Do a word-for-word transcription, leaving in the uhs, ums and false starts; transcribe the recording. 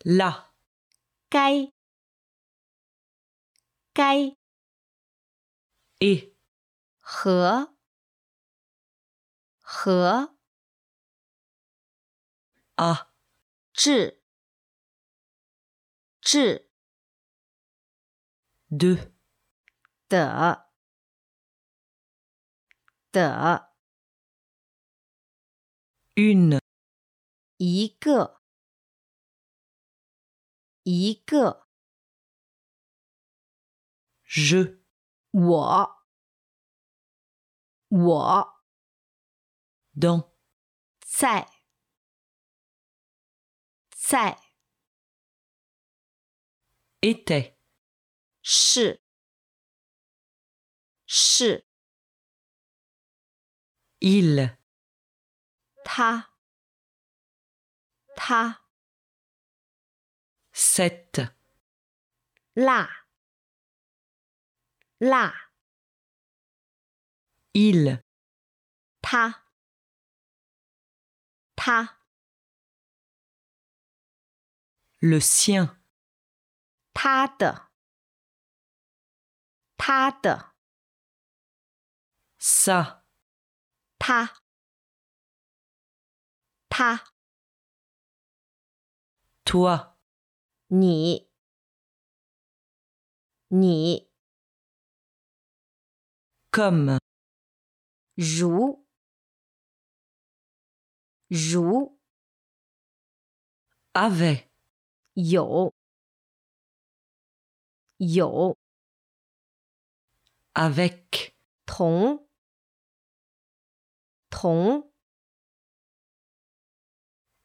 là, 该该 et, 和和 à, 至至 de, 的的 une, 一个一个 je, 我我 dans, 在在 était, 是是 il, 他他 cette, 辣辣 il, 他他 le sien, 他的他的 sa, 他他 toi, 你你 comme, 如如 avait, 有有 avec, 同同